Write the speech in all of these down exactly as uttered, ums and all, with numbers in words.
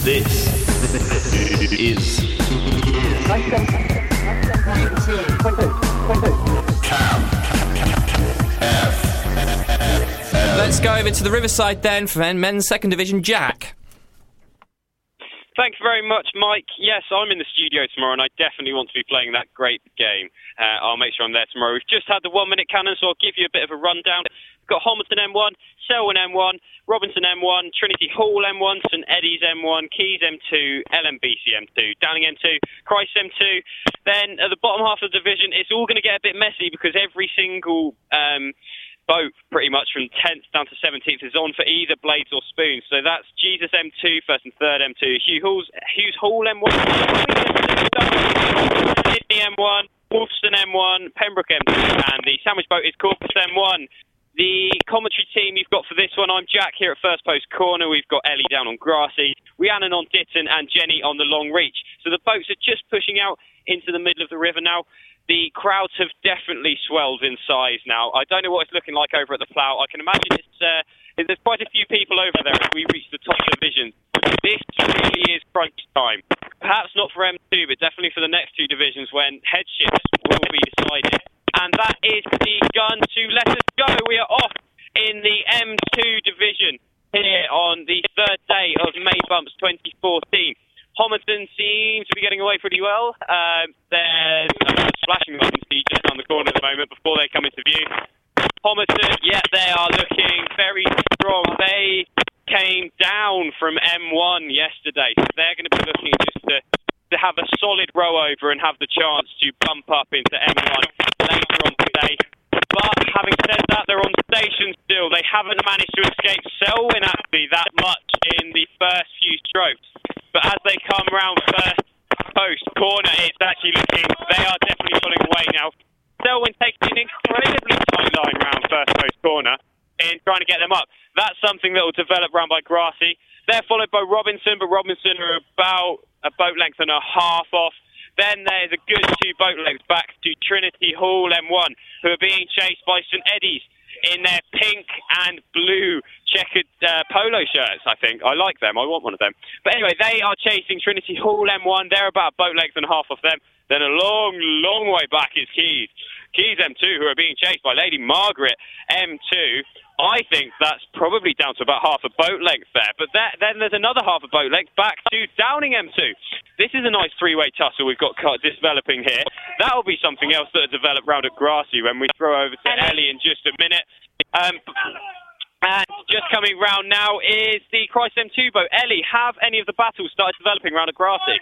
This is Cam F M. Let's go over to the Riverside then for men's second division. Jack. Thanks very much, Mike. Yes, I'm in the studio tomorrow, and I definitely want to be playing that great game. Uh, I'll make sure I'm there tomorrow. We've just had the one-minute cannon, so I'll give you a bit of a rundown. We've got Homerton M one, Selwyn M one, Robinson M one, Trinity Hall M one, St Eddie's M one, Keys M two, L M B C M two, Downing M two, Christ M two. Then at the bottom half of the division, it's all going to get a bit messy because every single Um, boat pretty much from tenth down to seventeenth is on for either blades or spoons. So that's Jesus M two, first and third M two, Hugh Hall's, Hughes Hall M one, Sydney M one, Wolfston M one, Pembroke M two, and the sandwich boat is Corpus M one. The commentary team you've got for this one, I'm Jack here at First Post Corner. We've got Ellie down on Grassy, Rhiannon on Ditton, and Jenny on the Long Reach. So the boats are just pushing out into the middle of the river now. The crowds have definitely swelled in size now. I don't know what it's looking like over at the Plough. I can imagine it's uh, there's quite a few people over there as we reach the top divisions. This really is crunch time. Perhaps not for M two, but definitely for the next two divisions when headships will be decided. And that is the gun to let us go. We are off in the M two division here on the third day of May Bumps twenty fourteen. Homerton seems to be getting away pretty well. Um, there's a splashing light just down the corner at the moment before they come into view. Homerton, yeah, they are looking very strong. They came down from M one yesterday, so they're going to be looking just to, to have a solid row over and have the chance to bump up into M one later on today. But having said that, they're on station still. They haven't managed to escape Selwyn actually that much in the first few strokes. But as they come round First Post Corner, it's actually looking, they are definitely pulling away now. Selwyn taking an incredibly tight line round First Post Corner in trying to get them up. That's something that will develop round by Grassy. They're followed by Robinson, but Robinson are about a boat length and a half off. Then there's a good two boat lengths back to Trinity Hall M one, who are being chased by St Eddie's in their pink and blue checkered uh, polo shirts, I think. I like them. I want one of them. But anyway, they are chasing Trinity Hall M one. They're about a boat length and a half off them. Then a long, long way back is Keys. Keys M two, who are being chased by Lady Margaret M two. I think that's probably down to about half a boat length there. But that, then there's another half a boat length back to Downing M two. This is a nice three-way tussle we've got developing here. That'll be something else that will develop round at Grassy when we throw over to Ellie in just a minute. Um, and just coming round now is the Christ M two boat. Ellie, have any of the battles started developing round at Grassy?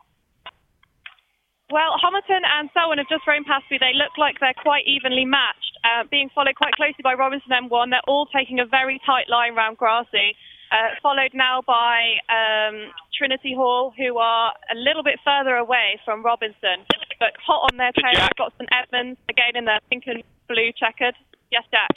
Well, Homerton and Selwyn have just thrown past me. They look like they're quite evenly matched, uh, being followed quite closely by Robinson M one. They're all taking a very tight line round Grassy, uh, followed now by um, Trinity Hall, who are a little bit further away from Robinson, but hot on their tail. We've got St Edmunds, again in their pink and blue checkered. Yes, Jack.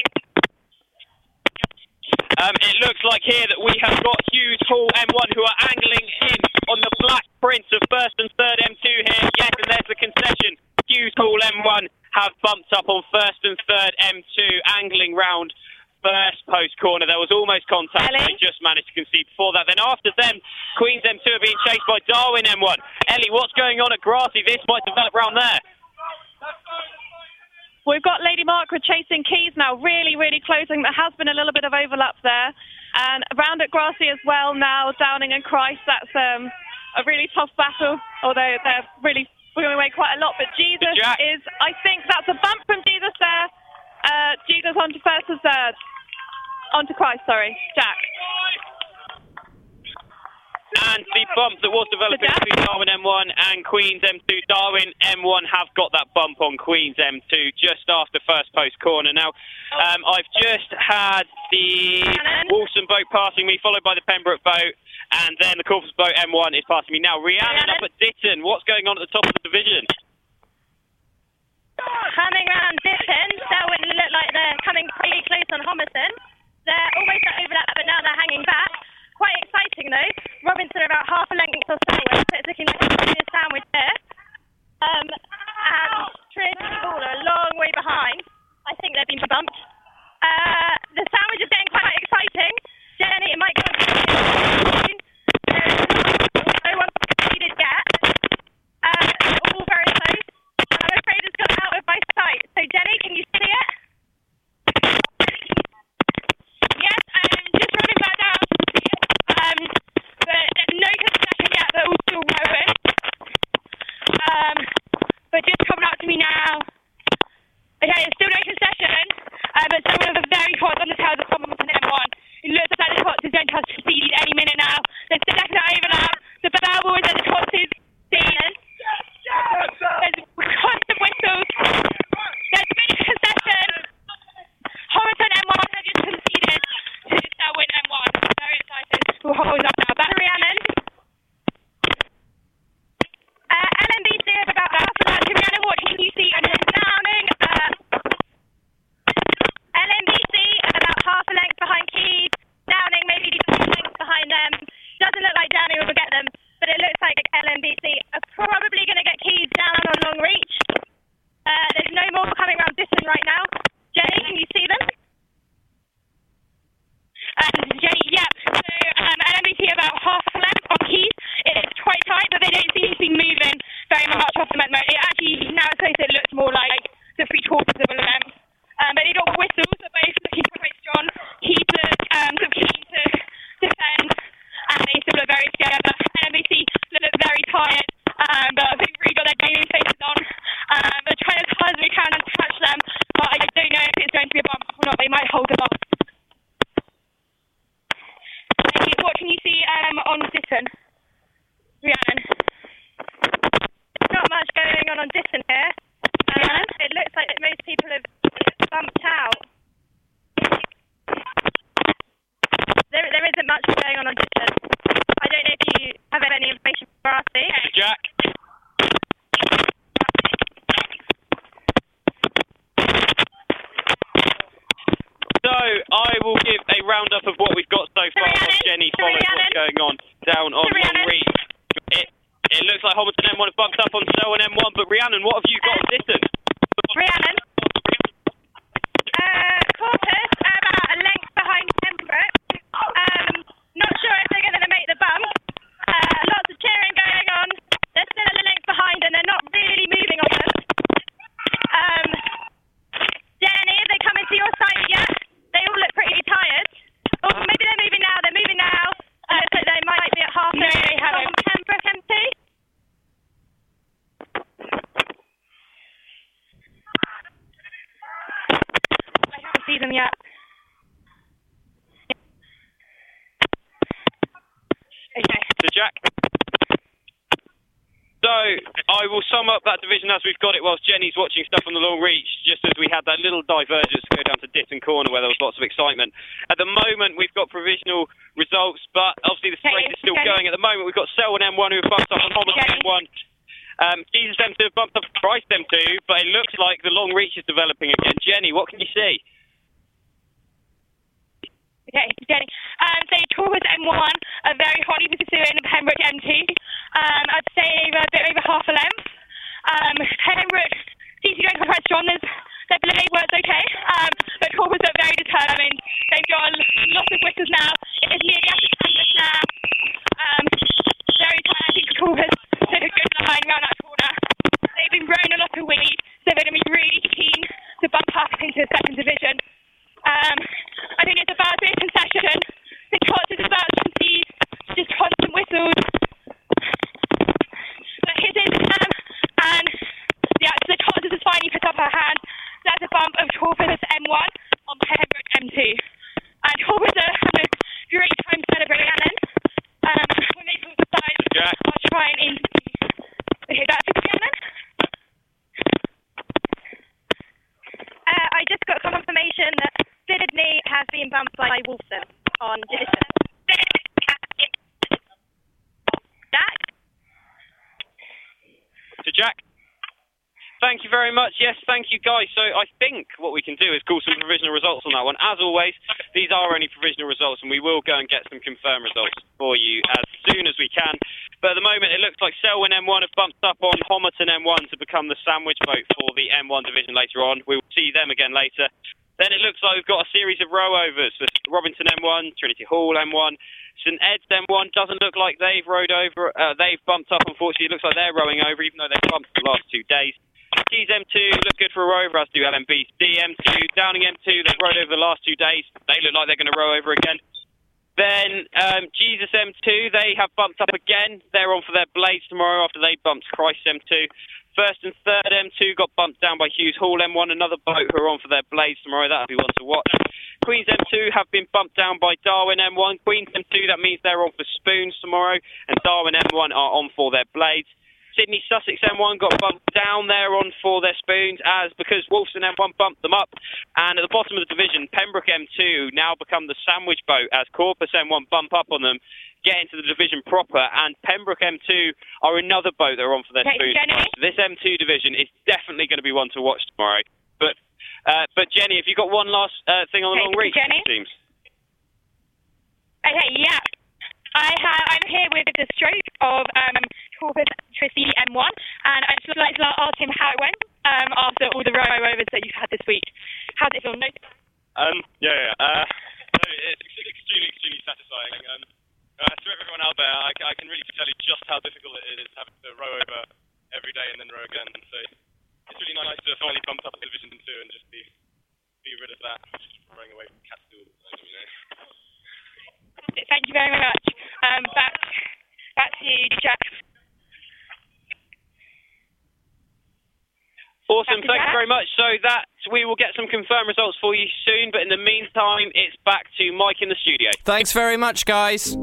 Um, it looks like here that we have got Hughes Hall M one who are angling in on the black print of first and third M two here. Yes, and there's the concession. Hughes Hall M one have bumped up on first and third M two, angling round First Post Corner. There was almost contact. Ellie? They just managed to concede before that. Then after them, Queens M two are being chased by Darwin M one. Ellie, what's going on at Grassy? This might develop round there. We've got Lady Margaret chasing Keys now, really, really closing. There has been a little bit of overlap there. And around at Grassy as well now, Downing and Christ, that's um, a really tough battle, although they're really pulling away quite a lot. But Jesus is, I think that's a bump from Jesus there. Uh, Jesus onto first and third. Onto Christ, sorry. Jack. And the bump that was developing between Darwin M one and Queens M two. Darwin M one have got that bump on Queens M two just after First Post Corner. Now, um, I've just had the Wolfson boat passing me, followed by the Pembroke boat, and then the Corpus boat M one is passing me now. Rhiannon up at Ditton. What's going on at the top of the division? Coming round Ditton, Selwyn look like they're coming pretty close on Homerton. They're almost at overlap, but now they're hanging back. Quite exciting though. Robinson about half a length or Selwyn, so it's looking like a sandwich there. Um, and Trinity Hall are a long way behind. I think they've been bumped. Uh, the sandwich is getting quite exciting. Jenny, it might come to you. There's like L N B C are probably going to get keys down on Long Reach. Uh, there's no more coming around Ditton right now. Jenny, can you see them? Um, Jenny, yep. So um, L N B C about half a length on keys. It is quite tight, but they don't seem to be moving very much off them at the moment. It actually, now it's close, it looks more like the three quarters of an event. Um, but they got whistles, so both looking quite strong. Keys look um, sort of keen to defend, and they still look very scared. But L N B C look very tired, um, but they've really got their gaming faces on. Um, they're trying as hard as we can to catch them, but I don't know if it's going to be a bump or not. They might hold them off. What can you see um, on Ditton, Rhiannon? Not much going on on Ditton here. Um, it looks like that most people have bumped out. There, there isn't much going on on Ditton. I don't know if you have any information for Brassy. Jack. So, I will give a roundup of what we've got so far while Jenny follows what's going on down on Long Reach. It, it looks like Homerton M one have bumped up on Selwyn M one, but Rhiannon, what have you got on Ditton? Rhiannon? Uh, Corpus, about a length behind Pembroke. Um, not sure if they're going to make the bump. Uh, lots of cheering going on. They're still a length behind and they're not really moving on them. Um, Jenny, have they come into your site yet? They all look pretty tired. Oh, maybe they're moving now. They're moving now. Uh, so they might be at half. No, they haven't. On Pembroke M two. I haven't seen them yet. Okay. So, Jack. So, I will sum up that division as we've got it whilst Jenny's watching stuff on the Long Reach, just as we had that little divergence go down to Ditton Corner where there was lots of excitement. At the moment, we've got provisional results, but obviously the straight is still going. At the moment, we've got Selwyn M one who have bumped up on Homerton M one. Um, Jesus M two have bumped up Christ M two, but it looks like the Long Reach is developing again. Jenny, what can you see? Okay, Jenny. Um, so Corpus M one are very hotly pursuing Pembroke M two. Um, I'd say a bit over half a length. Um, Pembroke seems to be going quite strong. There's, their blade works okay, um, but Corpus are very determined. They've got lots of whistles now. It is nearly after canvas now. Um, very tired. I think Corpus took a good line around that corner. They've been growing a lot of weed, so they're going to be really keen to bump up into the second division. Um, I think it's about a bit of concession. The Tots is about some speed, just constant whistles. But his is um, and yeah, so the Tots is finally put up her hand. That's a bump of Corpus M one on Pembroke M two. And Corpus are having a great time celebrating Alan. Um, when they talk aside, Jack. I'll try and interview. Okay, that's it, Alan. Uh, I just got confirmation that Sydney has been bumped by Wolfson on Ditton. Jack? To Jack. Thank you very much. Yes, thank you, guys. So I think what we can do is call some provisional results on that one. As always, these are only provisional results, and we will go and get some confirmed results for you as soon as we can. But at the moment, it looks like Selwyn M one have bumped up on Homerton M one to become the sandwich boat for the M one division later on. We will see them again later. Then it looks like we've got a series of row-overs. So Robinson M one, Trinity Hall M one, St Ed's M one. Doesn't look like they've rowed over. Uh, they've bumped up, unfortunately. It looks like they're rowing over, even though they've bumped the last two days. Keys M two look good for a row over, as do L M B C M two. Downing M two, they've rowed over the last two days. They look like they're going to row over again. Then um, Jesus M two, they have bumped up again. They're on for their blades tomorrow after they bumped Christ M two. First and third M two got bumped down by Hughes Hall M one, another boat who are on for their blades tomorrow. That'll be one to watch. Queens M two have been bumped down by Darwin M one. Queens M two, that means they're on for spoons tomorrow, and Darwin M one are on for their blades. Sydney Sussex M one got bumped down there on for their spoons, as because Wolfson M one bumped them up. And at the bottom of the division, Pembroke M two now become the sandwich boat, as Corpus M one bump up on them, get into the division proper, and Pembroke M two are another boat that are on for their Okay, spoons. So this M two division is definitely going to be one to watch tomorrow. But uh, but Jenny, have you got one last uh, thing on the Okay, long reach, Jenny? it seems? Okay, yeah. I ha- I'm here with the stroke of um, Corpus Tracy M one, and I'd just like to ask him how it went um, after all the row-overs that you've had this week. How did it feel? No? Um, yeah, yeah. Uh, so it's extremely, extremely satisfying. Um, uh, to everyone out there, I, I can really tell you just how difficult it is having to row over every day and then row again. So it's really nice to finally bump up to Division Two and just be be rid of that, just rowing away from Catskill. You know. Thank you very much. Um, back, back to you, Jack. Awesome, thank you very much. So that we will get some confirmed results for you soon, but in the meantime, it's back to Mike in the studio. Thanks very much, guys.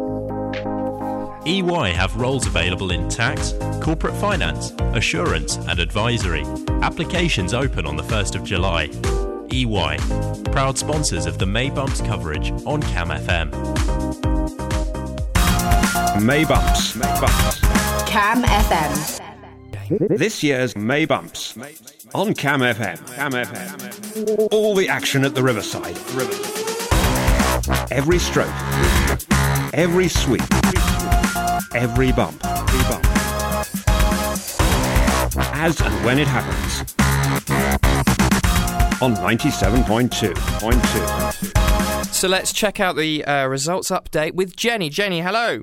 E Y have roles available in tax, corporate finance, assurance and advisory. Applications open on the first of July. E Y, proud sponsors of the May Bumps coverage on Cam F M. May Bumps. May Bumps. Cam F M. This year's May Bumps on Cam F M. Cam F M. All the action at the Riverside. Every stroke. Every sweep. Every bump. Every bump. As and when it happens. On ninety-seven point two. So let's check out the uh, results update with Jenny. Jenny, hello.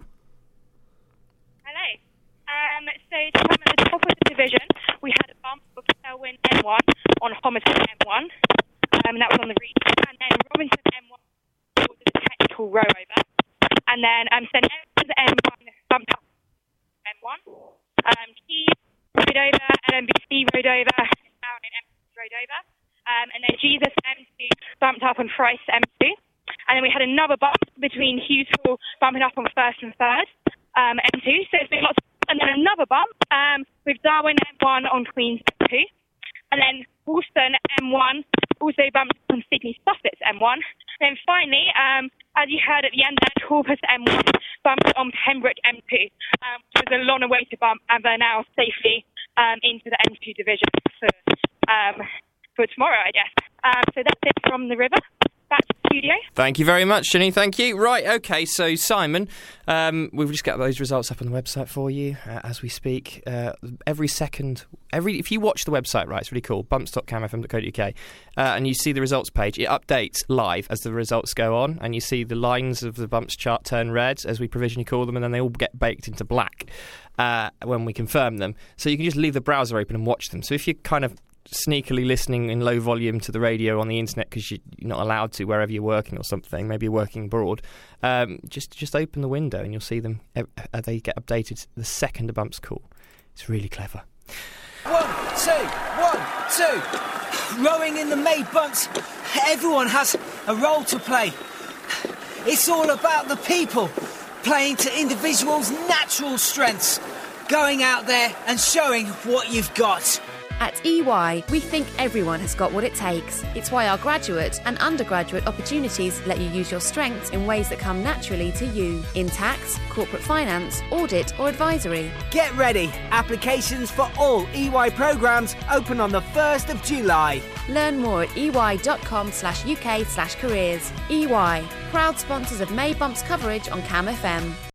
Hello. Um, so to come at the top of the division, we had a bump of Selwyn M one on Homerton M one. Um, that was on the reach. And then Robinson M one was a technical row over. And then um, Saint Edmunds M one bumped up M one. Um, T rode over, L M B C rode over, and Down in M two rode over. Um, and then Jesus M two bumped up on Price M two. And then we had another bump between Hughes Hall bumping up on first and third, um, M two. So it's been lots of, and then another bump um, with Darwin M one on Queen's M two. And then Woolston M one also bumped up on Sydney Sussex M one. And then finally, um, as you heard at the end there, Corpus M one bumped on Pembroke M two, um, which was a long awaited bump, and they're now safely um, into the M two division for, um, for tomorrow, I guess. Um, so that's it from the river. Back to the studio. Thank you very much, Jenny. Thank you. Right, okay, so Simon, um, we've just got those results up on the website for you uh, as we speak. Uh, every second, every if you watch the website, right, it's really cool, bumps dot cam f m dot co dot u k, uh, and you see the results page, it updates live as the results go on, and you see the lines of the bumps chart turn red, as we provisionally call them, and then they all get baked into black uh, when we confirm them. So you can just leave the browser open and watch them. So if you're kind of sneakily listening in low volume to the radio on the internet because you're not allowed to wherever you're working or something, maybe you're working abroad, um, just just open the window and you'll see them. Uh, they get updated the second a bump's cool. It's really clever. One, two, one, two. Rowing in the May Bumps, everyone has a role to play. It's all about the people playing to individuals' natural strengths, going out there and showing what you've got. At E Y, we think everyone has got what it takes. It's why our graduate and undergraduate opportunities let you use your strengths in ways that come naturally to you. In tax, corporate finance, audit or advisory. Get ready. Applications for all E Y programmes open on the first of July. Learn more at ey.com slash UK slash careers. E Y, proud sponsors of May Bumps coverage on Cam F M.